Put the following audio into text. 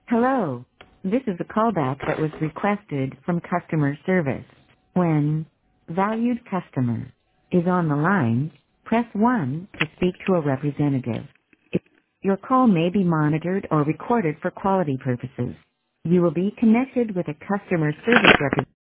Hello. This is a callback that was requested from customer service. When valued customer is on the line, press 1 to speak to a representative. Your call may be monitored or recorded for quality purposes. You will be connected with a customer service representative.